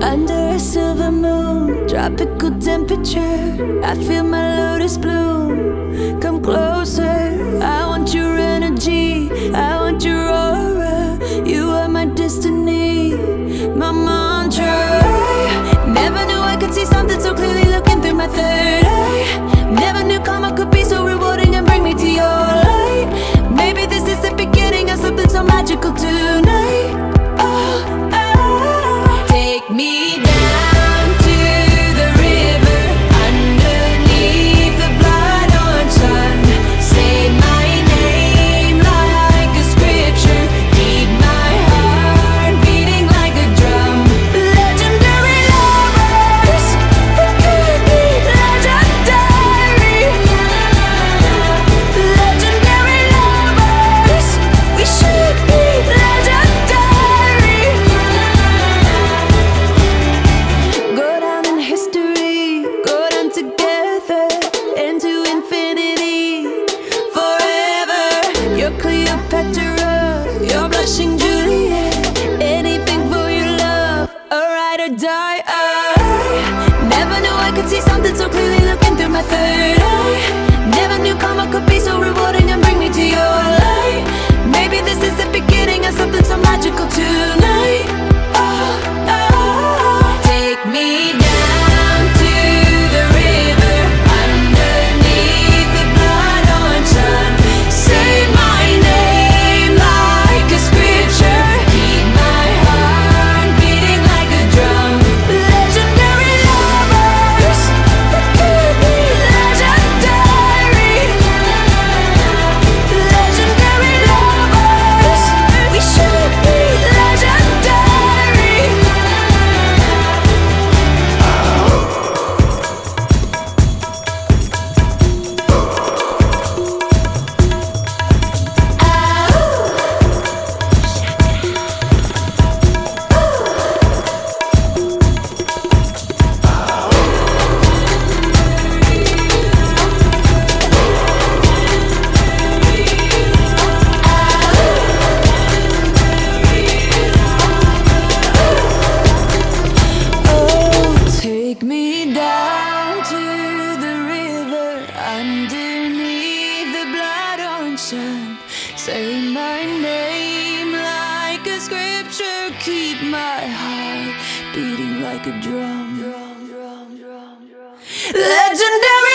Under a silver moon, tropical temperature, I feel my lotus bloom. Come closer, I want your energy, I want your aura. You are my destiny, my mantra. Never knew I could see something so clearly looking through my third eye. Never knew karma could be so rewarding and bring me to your light. Maybe this is the beginning of something so magical tonight. Oh, oh. Take me down to the river, underneath the blood-orange sun. Say my name like a scripture, keep my heart beating like a drum. Legendary lovers, we could be legendary. Legendary lovers, we should be legendary. Go down in history, go down together into infinity, forever. You're Cleopatra, you're blushing Juliet. Anything for your love, a ride or die. I never knew I could see something so clearly looking through my third eye. Never knew karma could be so rewarding and bring me to your light. Maybe this is the beginning of something so magical tonight. Oh, oh. Take me down to the river, underneath the blood-orange sun. Say my name like a scripture, keep my heart beating like a drum. Legendary lovers, we could be legendary. Legendary lovers, we should be legendary. Oh, take me down to the river, underneath the blood-orange sun. Say my name like a scripture, keep my heart beating like a drum. Legendary